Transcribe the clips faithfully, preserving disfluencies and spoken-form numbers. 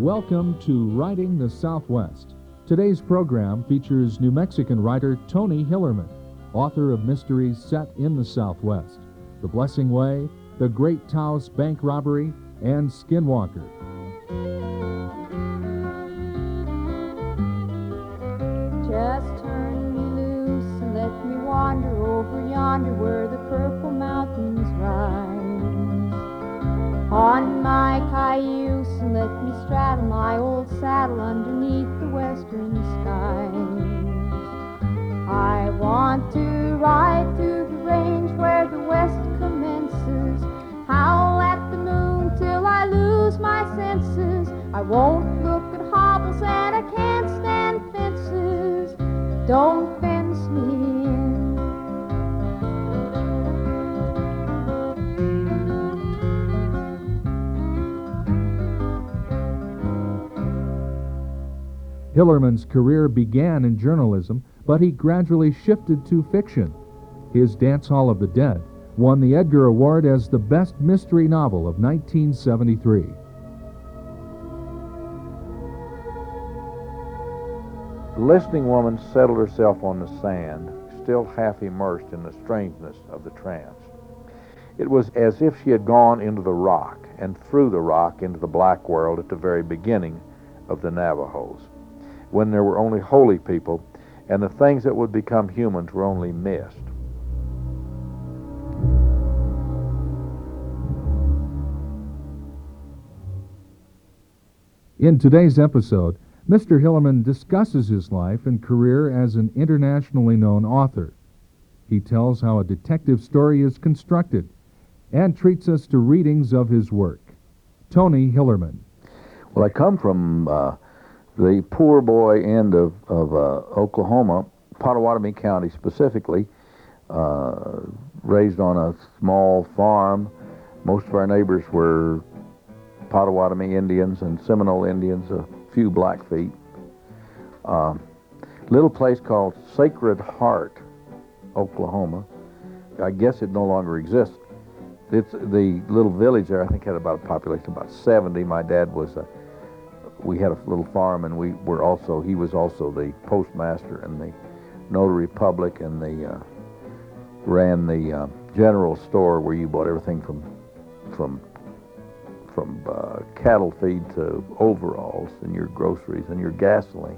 Welcome to Writing the Southwest. Today's program features New Mexican writer Tony Hillerman, author of mysteries set in the Southwest, The Blessing Way, The Great Taos Bank Robbery, and Skinwalker. Just turn me loose and let me wander over yonder where the purple mountains rise. On my cayuse and let me straddle my old saddle underneath the western skies. I want to ride through the range where the west commences, howl at the moon till I lose my senses. I won't look at hobbles and I can't stand fences. Don't fence me in. Hillerman's career began in journalism, but he gradually shifted to fiction. His Dance Hall of the Dead won the Edgar Award as the best mystery novel of nineteen seventy-three. The listening woman settled herself on the sand, still half immersed in the strangeness of the trance. It was as if she had gone into the rock and through the rock into the black world at the very beginning of the Navajos, when there were only holy people and the things that would become humans were only mist. In today's episode, Mister Hillerman discusses his life and career as an internationally known author. He tells how a detective story is constructed and treats us to readings of his work. Tony Hillerman. Well, I come from uh, the poor boy end of, of uh, Oklahoma, Pottawatomie County specifically, uh, raised on a small farm. Most of our neighbors were Pottawatomie Indians and Seminole Indians, a few Blackfeet. Uh, little place called Sacred Heart, Oklahoma. I guess it no longer exists. It's the little village there, I think, had about a population of about seventy. My dad was a, we had a little farm, and we were also, he was also the postmaster and the notary public, and the uh, ran the uh, general store where you bought everything from from from uh, cattle feed to overalls and your groceries and your gasoline.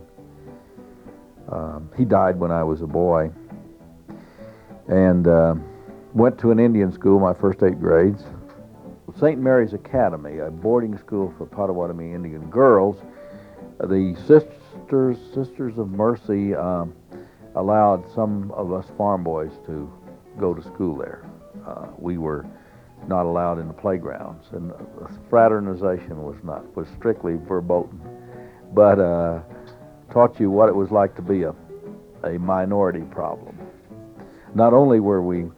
Um, he died when I was a boy, and uh, went to an Indian school my first eight grades. Saint Mary's Academy, a boarding school for Pottawatomie Indian girls. The Sisters Sisters of Mercy um, allowed some of us farm boys to go to school there. Uh, we were not allowed in the playgrounds, and uh, fraternization was not was strictly verboten, but uh, taught you what it was like to be a a minority problem. Not only were we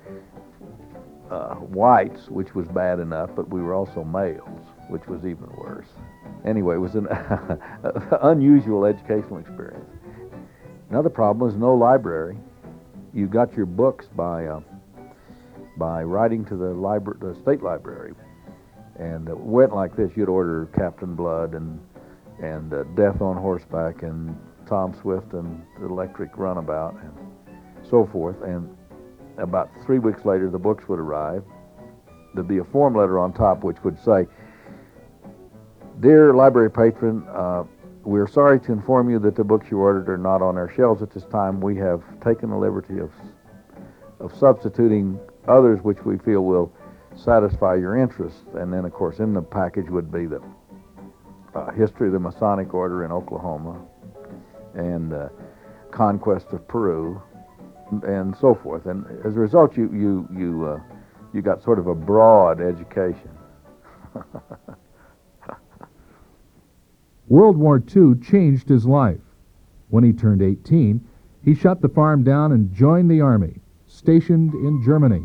uh, whites, which was bad enough, but we were also males, which was even worse. Anyway, it was an unusual educational experience. Another problem was no library. You got your books by uh, by writing to the library, the state library, and it went like this: you'd order Captain Blood and and uh, Death on Horseback and Tom Swift and the Electric Runabout and so forth. And about three weeks later, the books would arrive. There'd be a form letter on top which would say, "Dear library patron, uh, we're sorry to inform you that the books you ordered are not on our shelves at this time. We have taken the liberty of of substituting others which we feel will satisfy your interests." And then, of course, in the package would be the uh, history of the Masonic Order in Oklahoma and uh, conquest of Peru and so forth. And as a result, you you you uh, you got sort of a broad education. World War Two changed his life. When he turned eighteen, he shut the farm down and joined the Army, stationed in Germany.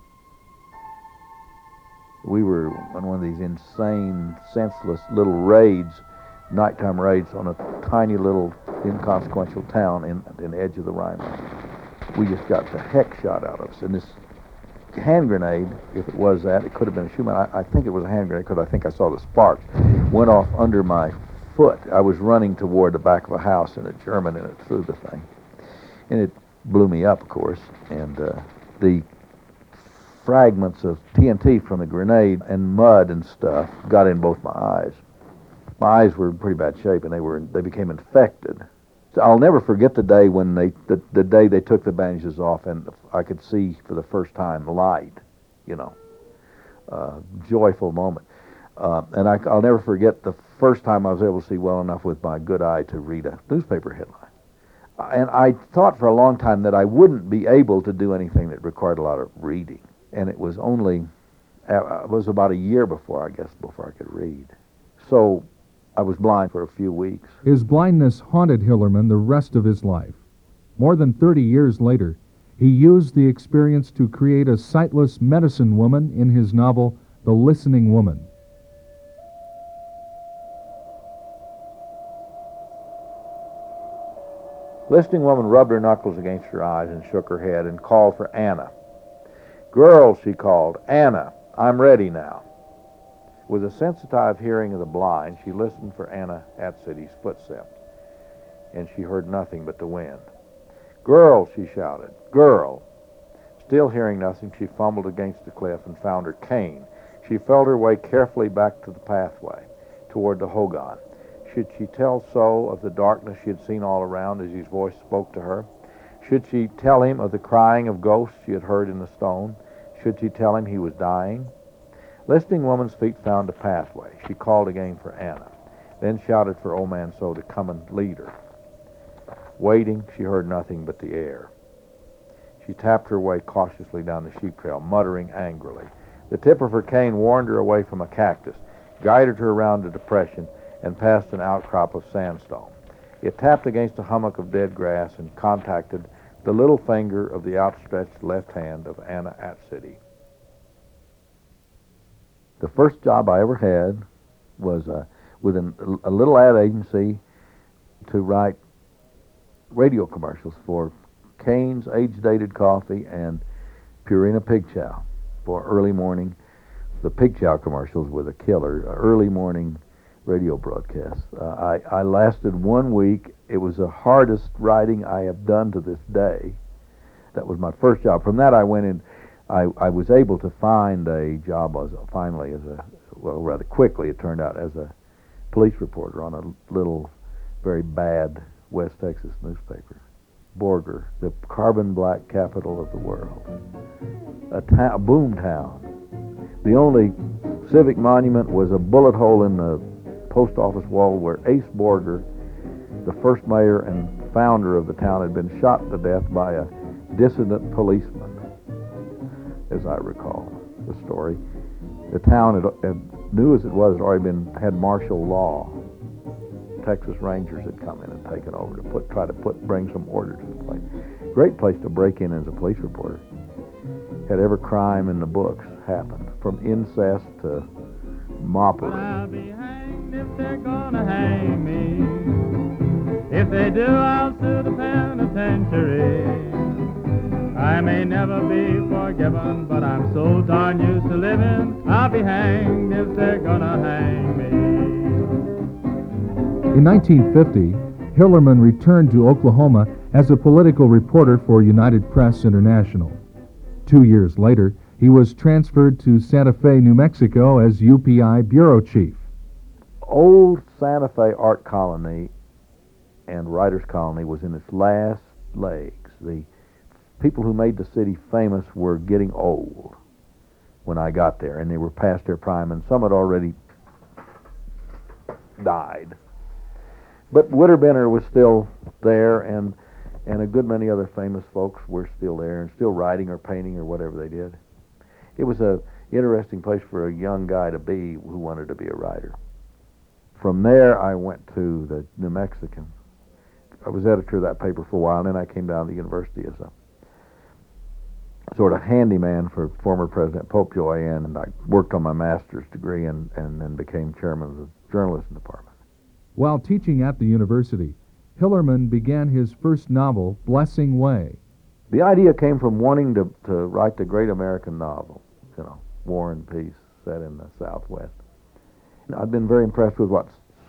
We were on one of these insane, senseless little raids, nighttime raids on a tiny little inconsequential town in, in the edge of the Rhine. We just got the heck shot out of us. And this hand grenade, if it was that, it could have been a Schumann. I, I think it was a hand grenade because I think I saw the sparks, went off under my foot. I was running toward the back of a house, and a German and it threw the thing. And it blew me up, of course, and uh, the fragments of T N T from the grenade and mud and stuff got in both my eyes. My eyes were in pretty bad shape, and they were they became infected. So I'll never forget the day when they the, the day they took the bandages off, and I could see for the first time light. You know, uh, joyful moment. Uh, and I, I'll never forget the first time I was able to see well enough with my good eye to read a newspaper headline. And I thought for a long time that I wouldn't be able to do anything that required a lot of reading. And it was only, uh, it was about a year before, I guess, before I could read. So I was blind for a few weeks. His blindness haunted Hillerman the rest of his life. More than thirty years later, he used the experience to create a sightless medicine woman in his novel, The Listening Woman. Listening Woman rubbed her knuckles against her eyes and shook her head and called for Anna. "Girl," she called, "Anna, I'm ready now." With a sensitive hearing of the blind, she listened for Anna Atcity's footsteps, and she heard nothing but the wind. "Girl," she shouted, "girl." Still hearing nothing, she fumbled against the cliff and found her cane. She felt her way carefully back to the pathway, toward the hogan. Should she tell So of the darkness she had seen all around as his voice spoke to her? Should she tell him of the crying of ghosts she had heard in the stone? Should she tell him he was dying? Listening Woman's feet found a pathway. She called again for Anna, then shouted for Old Man So to come and lead her. Waiting, she heard nothing but the air. She tapped her way cautiously down the sheep trail, muttering angrily. The tip of her cane warned her away from a cactus, guided her around a depression, and past an outcrop of sandstone. It tapped against a hummock of dead grass and contacted the little finger of the outstretched left hand of Anna Atcity. The first job I ever had was uh, with an, a little ad agency to write radio commercials for Cane's age-dated coffee and Purina Pig Chow for early morning. The Pig Chow commercials were the killer, uh, early morning radio broadcasts. Uh, I, I lasted one week. It was the hardest writing I have done to this day. That was my first job. From that, I went in. I, I was able to find a job as a, finally as a, well, rather quickly, it turned out, as a police reporter on a little, very bad West Texas newspaper. Borger, the carbon black capital of the world. A, ta- a boom town. The only civic monument was a bullet hole in the post office wall where Ace Borger, the first mayor and founder of the town, had been shot to death by a dissident policeman, as I recall the story. The town, had, had, new as it was, had already been had martial law. Texas Rangers had come in and taken over to put try to put bring some order to the place. Great place to break in as a police reporter. Had every crime in the books happened, from incest to moppery. I'll be hanged if they're gonna hang me. If they do, I'll sue the penitentiary. I may never be forgiven, but I'm so darn used to living. I'll be hanged if they're gonna hang me. In nineteen fifty, Hillerman returned to Oklahoma as a political reporter for United Press International. Two years later, he was transferred to Santa Fe, New Mexico as U P I bureau chief. Old Santa Fe Art Colony and Writers Colony was in its last legs. The people who made the city famous were getting old when I got there, and they were past their prime, and some had already died. But Witterbender was still there, and and a good many other famous folks were still there and still writing or painting or whatever they did. It was a interesting place for a young guy to be who wanted to be a writer. From there, I went to the New Mexican. I was editor of that paper for a while, and then I came down to the university as a sort of handyman for former President Popejoy, and I worked on my master's degree and, and then became chairman of the journalism department. While teaching at the university, Hillerman began his first novel, Blessing Way. The idea came from wanting to, to write the great American novel, you know, War and Peace, set in the Southwest. I'd been very impressed with what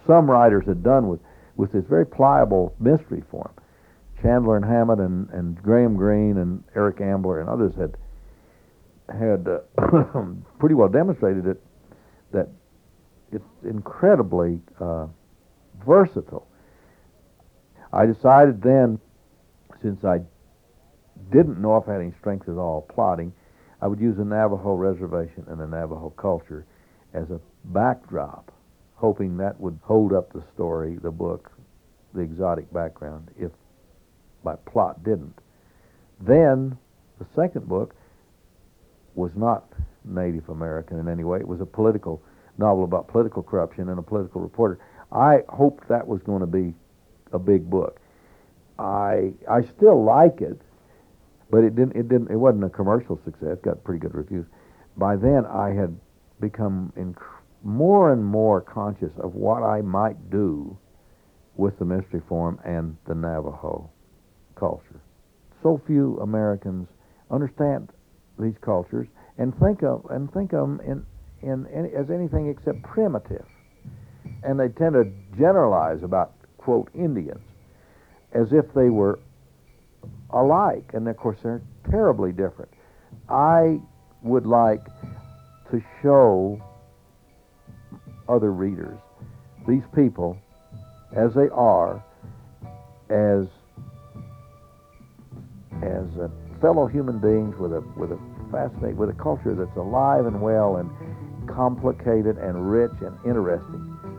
some writers had done with, with this very pliable mystery form. Chandler and Hammett and, and Graham Greene and Eric Ambler and others had had uh, pretty well demonstrated it, that it's incredibly uh, versatile. I decided then, since I didn't know if I had any strength at all plotting, I would use the Navajo reservation and the Navajo culture as a backdrop, hoping that would hold up the story, the book, the exotic background, if my plot didn't. Then, the second book was not Native American in any way. It was a political novel about political corruption and a political reporter. I hoped that was going to be a big book. I I still like it, but it didn't it didn't it wasn't a commercial success. It got pretty good reviews. By then I had become inc- more and more conscious of what I might do with the mystery form and the Navajo culture. So few Americans understand these cultures and think of and think of them in, in, in as anything except primitive, and they tend to generalize about, quote, Indians as if they were alike, and of course they're terribly different. I would like to show other readers these people as they are, as as uh, fellow human beings with a with a fascinating with a culture that's alive and well and complicated and rich and interesting.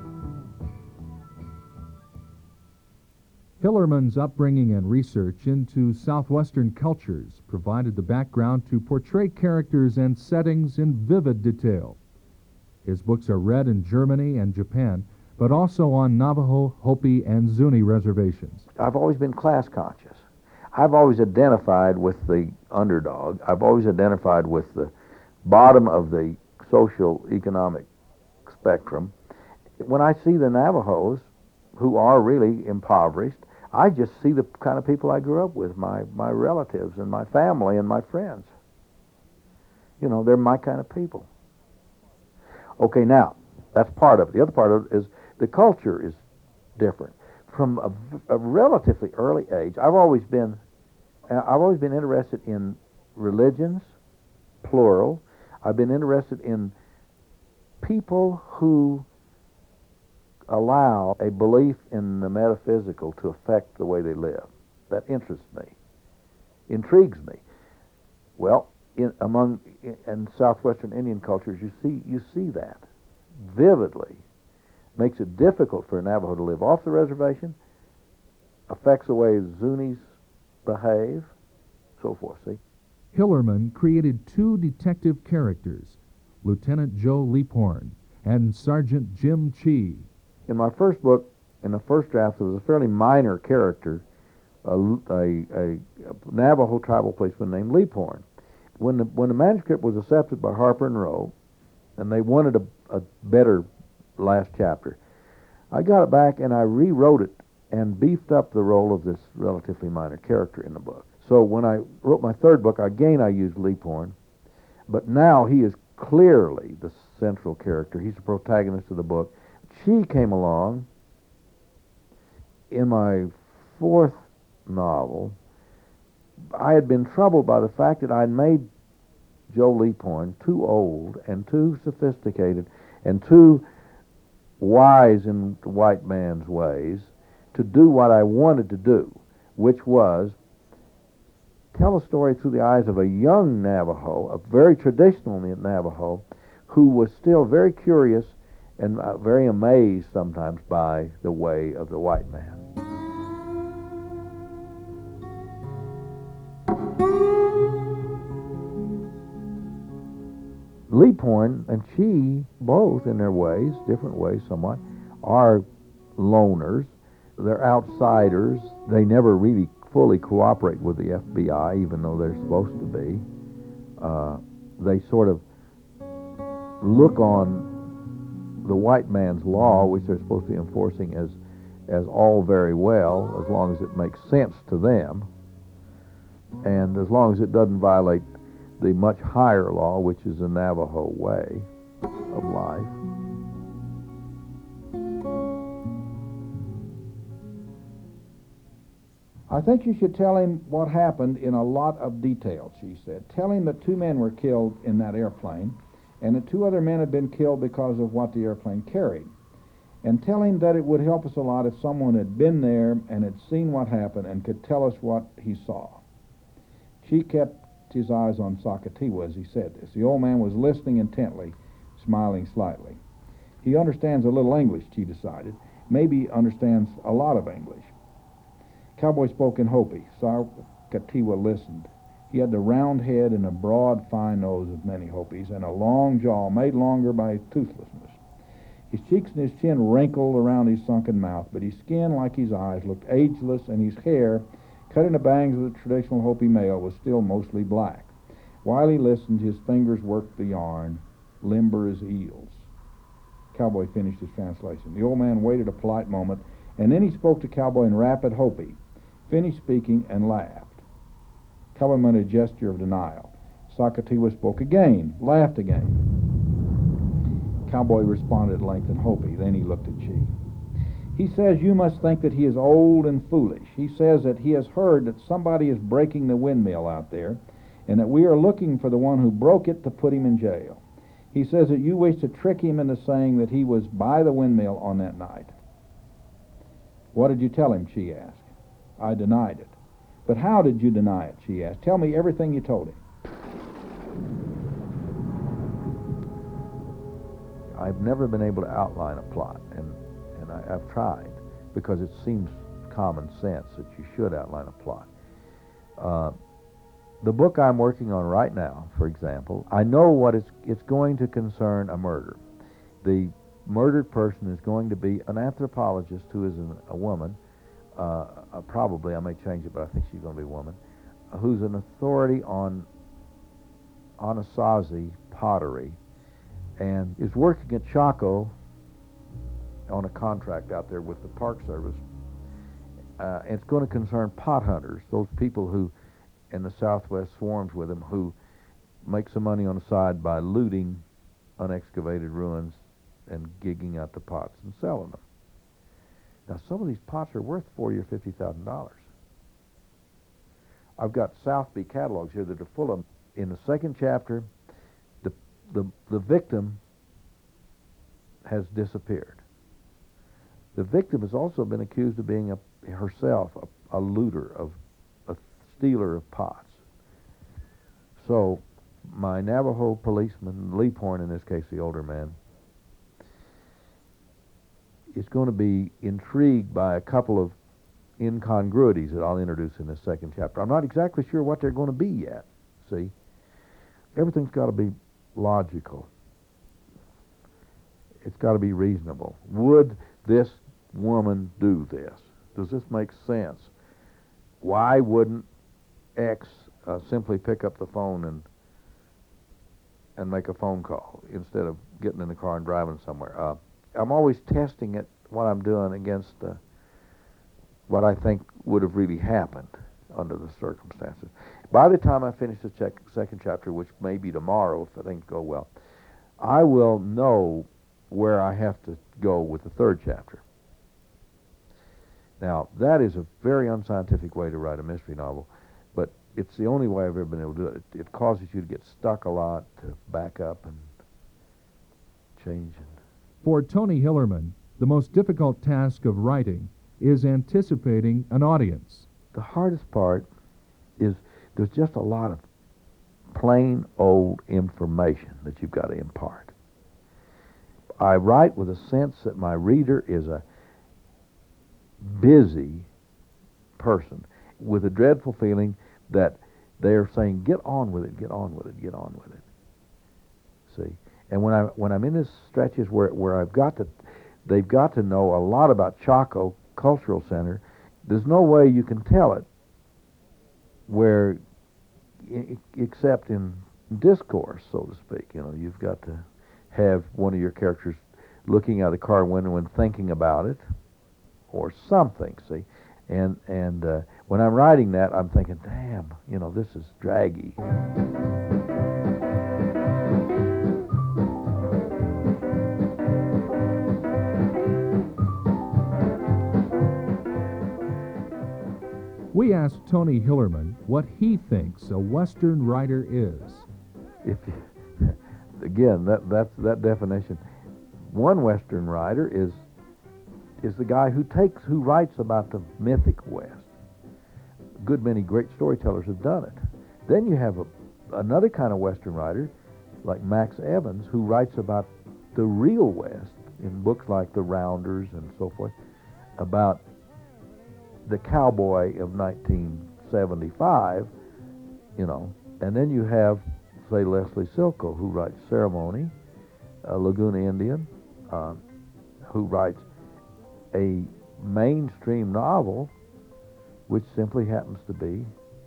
Hillerman's upbringing and research into Southwestern cultures provided the background to portray characters and settings in vivid detail. His books are read in Germany and Japan, but also on Navajo, Hopi, and Zuni reservations. I've always been class conscious. I've always identified with the underdog. I've always identified with the bottom of the social economic spectrum. When I see the Navajos, who are really impoverished, I just see the kind of people I grew up with, my, my relatives and my family and my friends. You know, they're my kind of people. Okay, now, that's part of it. The other part of it is the culture is different. From a, a relatively early age, I've always been I've always been interested in religions, plural. I've been interested in people who allow a belief in the metaphysical to affect the way they live. That interests me, intrigues me. Well, in, among in, in southwestern Indian cultures, you see you see that vividly. Makes it difficult for a Navajo to live off the reservation. Affects the way Zunis behave, so forth. See. Hillerman created two detective characters, Lieutenant Joe Leaphorn and Sergeant Jim Chee. In my first book, in the first draft, there was a fairly minor character, a, a, a Navajo tribal policeman named Leaphorn. When the, when the manuscript was accepted by Harper and Row, and they wanted a, a better last chapter, I got it back and I rewrote it and beefed up the role of this relatively minor character in the book. So when I wrote my third book, again I used Leaphorn, but now he is clearly the central character. He's the protagonist of the book. She came along in my fourth novel. I had been troubled by the fact that I'd made Joe Leaphorn too old and too sophisticated and too wise in the white man's ways to do what I wanted to do, which was tell a story through the eyes of a young Navajo, a very traditional Navajo, who was still very curious and uh, very amazed sometimes by the way of the white man. Leaphorn and Chee, both in their ways, different ways somewhat, are loners. They're outsiders. They never really fully cooperate with the F B I, even though they're supposed to be. Uh, they sort of look on the white man's law, which they're supposed to be enforcing, as as all very well, as long as it makes sense to them, and as long as it doesn't violate the much higher law, which is the Navajo way of life. I think you should tell him what happened in a lot of detail, she said. Tell him that two men were killed in that airplane, and that two other men had been killed because of what the airplane carried. And tell him that it would help us a lot if someone had been there and had seen what happened and could tell us what he saw. She kept his eyes on Sakatiwa as he said this. The old man was listening intently, smiling slightly. He understands a little English, she decided. Maybe understands a lot of English. Cowboy spoke in Hopi. Sakatiwa listened. He had the round head and a broad, fine nose of many Hopis, and a long jaw made longer by toothlessness. His cheeks and his chin wrinkled around his sunken mouth, but his skin, like his eyes, looked ageless, and his hair, cut in the bangs of the traditional Hopi male, was still mostly black. While he listened, his fingers worked the yarn, limber as eels. Cowboy finished his translation. The old man waited a polite moment, and then he spoke to Cowboy in rapid Hopi, finished speaking, and laughed. Cowboy made a gesture of denial. Sakatiwa spoke again, laughed again. Cowboy responded at length in Hopi. Then he looked at Chi. He says you must think that he is old and foolish. He says that he has heard that somebody is breaking the windmill out there, and that we are looking for the one who broke it to put him in jail. He says that you wish to trick him into saying that he was by the windmill on that night. What did you tell him? She asked. I denied it. But how did you deny it? She asked. Tell me everything you told him. I've never been able to outline a plot, and, and I, I've tried, because it seems common sense that you should outline a plot. Uh, the book I'm working on right now, for example, I know what it's, it's going to concern a murder. The murdered person is going to be an anthropologist who is an, a woman, uh, uh, probably, I may change it, but I think she's going to be a woman, uh, who's an authority on Anasazi pottery, and is working at Chaco on a contract out there with the Park Service. Uh, it's going to concern pot hunters, those people who, in the Southwest, swarms with them, who make some money on the side by looting unexcavated ruins and gigging out the pots and selling them. Now, some of these pots are worth forty or fifty thousand dollars. I've got Southby catalogs here that are full of them. In the second chapter, the the the victim has disappeared. The victim has also been accused of being a, herself a, a looter, of a stealer of pots. So, my Navajo policeman, Lee Point in this case, the older man, is going to be intrigued by a couple of incongruities that I'll introduce in this second chapter. I'm not exactly sure what they're going to be yet, see? Everything's got to be logical. It's got to be reasonable. Would this woman do this? Does this make sense? Why wouldn't X uh, simply pick up the phone and and make a phone call instead of getting in the car and driving somewhere? Uh, I'm always testing it, what I'm doing, against uh, what I think would have really happened under the circumstances. By the time I finish the check, second chapter, which may be tomorrow if things go well, I will know where I have to go with the third chapter. Now, that is a very unscientific way to write a mystery novel, but it's the only way I've ever been able to do it. It, it causes you to get stuck a lot, to back up and change. And For Tony Hillerman, the most difficult task of writing is anticipating an audience. the hardest part is there's just a lot of plain old information that you've got to impart. I write with a sense that my reader is a busy person with a dreadful feeling that they're saying, get on with it, get on with it, get on with it. See? And when I when I'm in this stretches where where I've got to they've got to know a lot about Chaco Cultural Center, there's no way you can tell it where I- except in discourse, so to speak. You know, you've got to have one of your characters looking out the car window and thinking about it, or something. See, and and uh, when I'm writing that, I'm thinking, damn, you know, this is draggy. We We asked Tony Hillerman what he thinks a Western writer is. If you, again, that that's that definition. One Western writer is is the guy who takes who writes about the mythic West. A good many great storytellers have done it. Then you have a, another kind of Western writer, like Max Evans, who writes about the real West in books like The Rounders and so forth, about the cowboy of nineteen seventy-five, you know. And then you have, say, Leslie Silko, who writes Ceremony, uh, Laguna Indian, uh, who writes a mainstream novel which simply happens to be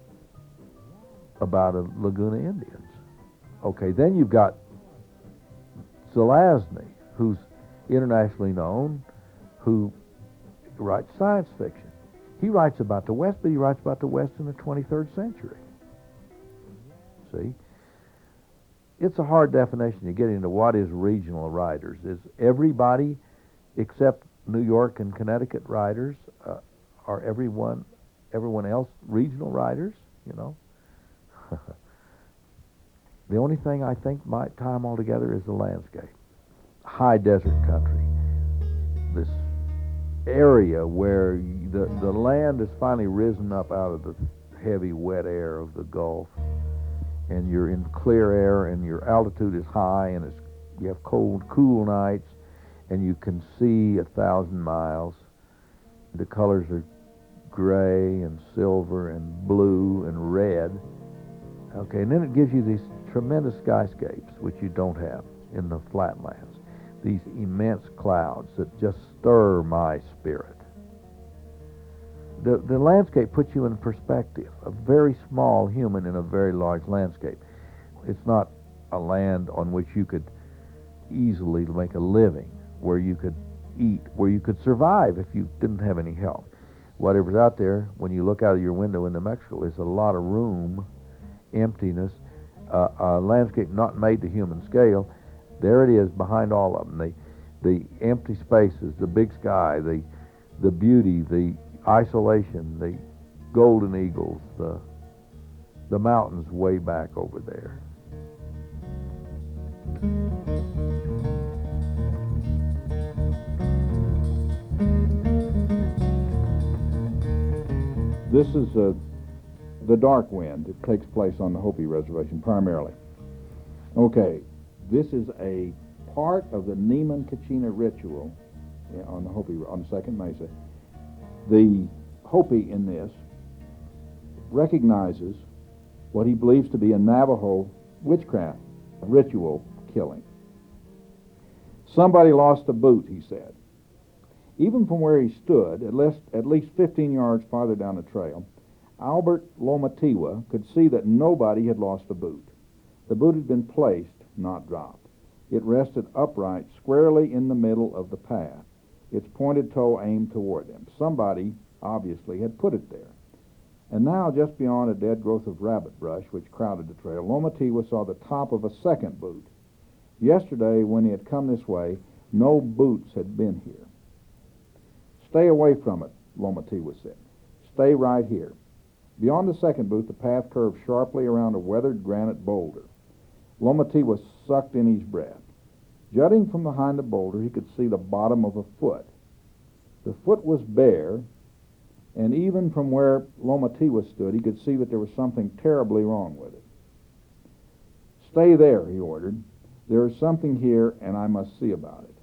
about a Laguna Indians. Okay, then you've got Zelazny, who's internationally known, who writes science fiction. He writes about the West, but he writes about the West in the twenty-third century. See? It's a hard definition. You get into what is regional writers. Is everybody except New York and Connecticut writers, uh, are everyone everyone else regional writers, you know? The only thing I think might tie them all together is the landscape. High desert country. This area where the, the land has finally risen up out of the heavy, wet air of the Gulf, and you're in clear air, and your altitude is high, and it's, you have cold, cool nights, and you can see a thousand miles. The colors are gray and silver and blue and red. Okay, and then it gives you these tremendous skyscapes, which you don't have in the flatlands. These immense clouds that just stir my spirit. The, the landscape puts you in perspective. A very small human in a very large landscape. It's not a land on which you could easily make a living, where you could eat, where you could survive if you didn't have any help. Whatever's out there, when you look out of your window into Mexico, is a lot of room, emptiness, uh, a landscape not made to human scale. There it is behind all of them. The, the empty spaces, the big sky, the, the beauty, the isolation, the golden eagles, the, the mountains way back over there. This is uh, The Dark Wind. It takes place on the Hopi Reservation primarily. Okay, this is a part of the Neeman Kachina ritual on the Hopi, on the Second Mesa. The Hopi in this recognizes what he believes to be a Navajo witchcraft ritual killing. Somebody lost a boot, he said. Even from where he stood, at least, at least fifteen yards farther down the trail, Albert Lomatiwa could see that nobody had lost a boot. The boot had been placed, not dropped. It rested upright, squarely in the middle of the path, its pointed toe aimed toward them. Somebody, obviously, had put it there. And now, just beyond a dead growth of rabbit brush which crowded the trail, Lomatiwa saw the top of a second boot. Yesterday, when he had come this way, no boots had been here. Stay away from it, Lomatiwa said. Stay right here. Beyond the second boot, the path curved sharply around a weathered granite boulder. Lomatiwa sucked in his breath. Jutting from behind the boulder, he could see the bottom of a foot. The foot was bare, and even from where Lomatiwa stood, he could see that there was something terribly wrong with it. Stay there, he ordered. There is something here, and I must see about it.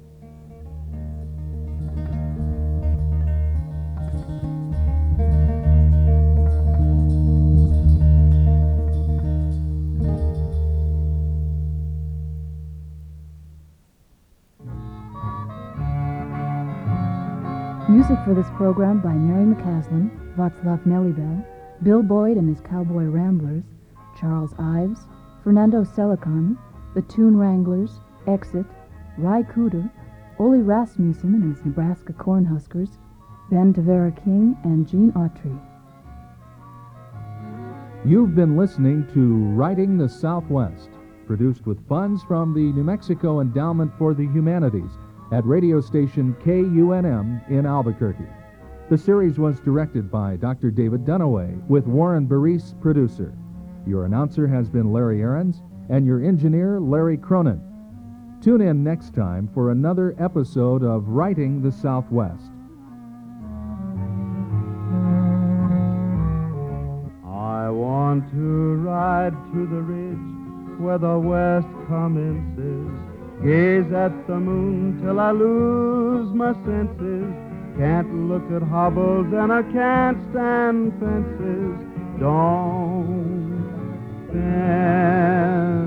Music for this program by Mary McCaslin, Václav Melibel, Bill Boyd and his Cowboy Ramblers, Charles Ives, Fernando Selican, the Toon Wranglers, Exit, Ry Cooder, Ole Rasmussen and his Nebraska Cornhuskers, Ben Tavera King, and Gene Autry. You've been listening to Writing the Southwest, produced with funds from the New Mexico Endowment for the Humanities at radio station K U N M in Albuquerque. The series was directed by Doctor David Dunaway, with Warren Baris, producer. Your announcer has been Larry Ahrens, and your engineer, Larry Cronin. Tune in next time for another episode of Writing the Southwest. I want to ride to the ridge where the west commences, gaze at the moon till I lose my senses, can't look at hobbles and I can't stand fences, don't stand